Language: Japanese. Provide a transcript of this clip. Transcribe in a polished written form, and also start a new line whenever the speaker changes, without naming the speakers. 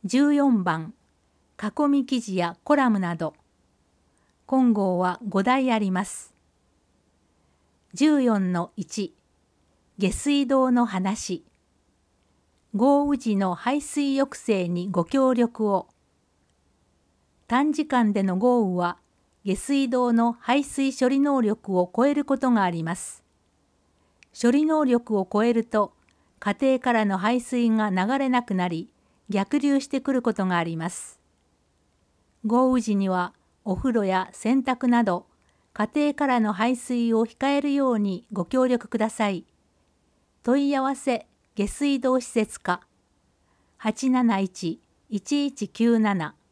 14番、囲み記事やコラムなど。金剛は5台あります。14-1、下水道の話。豪雨時の排水抑制にご協力を。短時間での豪雨は、下水道の排水処理能力を超えることがあります。処理能力を超えると、家庭からの排水が流れなくなり、逆流してくることがあります。豪雨時には、お風呂や洗濯など、家庭からの排水を控えるようにご協力ください。問い合わせ下水道施設課 871-1197